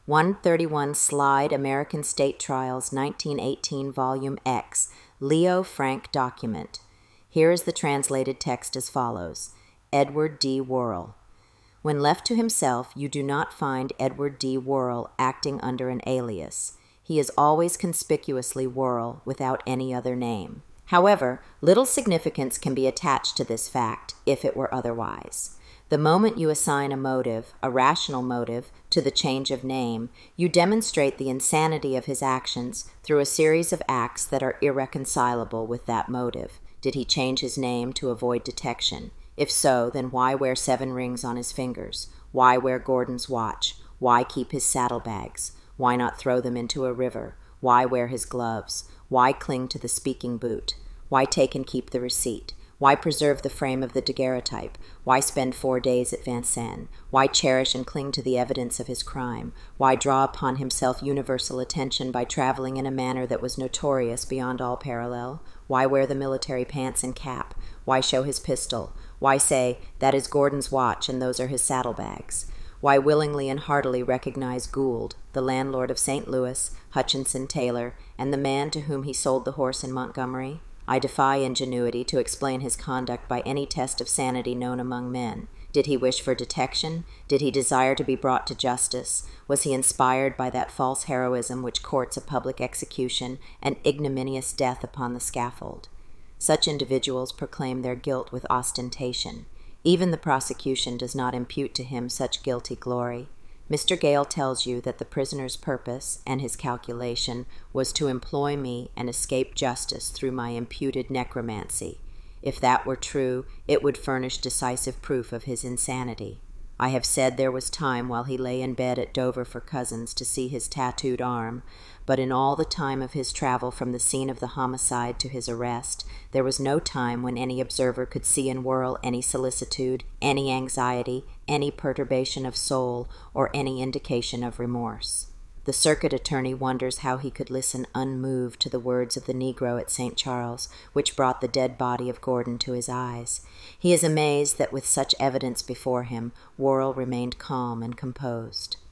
131 Slide American State Trials 1918 Volume X Leo Frank Document. Here is the translated text as follows. Edward D. Worrell. When left to himself, you do not find Edward D. Worrell acting under an alias. He is always conspicuously Worrell without any other name. However, little significance can be attached to this fact if it were otherwise. The moment you assign a motive, a rational motive, to the change of name, you demonstrate the insanity of his actions through a series of acts that are irreconcilable with that motive. Did he change his name to avoid detection? If so, then why wear 7 rings on his fingers? Why wear Gordon's watch? Why keep his saddlebags? Why not throw them into a river? Why wear his gloves? Why cling to the speaking boot? Why take and keep the receipt? Why preserve the frame of the daguerreotype? Why spend 4 days at Vincennes? Why cherish and cling to the evidence of his crime? Why draw upon himself universal attention by traveling in a manner that was notorious beyond all parallel? Why wear the military pants and cap? Why show his pistol? Why say, that is Gordon's watch and those are his saddlebags? Why willingly and heartily recognize Gould, the landlord of St. Louis, Hutchinson Taylor, and the man to whom he sold the horse in Montgomery? I defy ingenuity to explain his conduct by any test of sanity known among men. Did he wish for detection? Did he desire to be brought to justice? Was he inspired by that false heroism which courts a public execution and ignominious death upon the scaffold? Such individuals proclaim their guilt with ostentation. Even the prosecution does not impute to him such guilty glory. Mr. Gale tells you that the prisoner's purpose and his calculation was to employ me and escape justice through my imputed necromancy. If that were true, it would furnish decisive proof of his insanity. I have said there was time while he lay in bed at Dover for Cousins to see his tattooed arm, but in all the time of his travel from the scene of the homicide to his arrest, there was no time when any observer could see in Worrell any solicitude, any anxiety, any perturbation of soul, or any indication of remorse. The circuit attorney wonders how he could listen unmoved to the words of the Negro at St. Charles, which brought the dead body of Gordon to his eyes. He is amazed that with such evidence before him, Worrell remained calm and composed.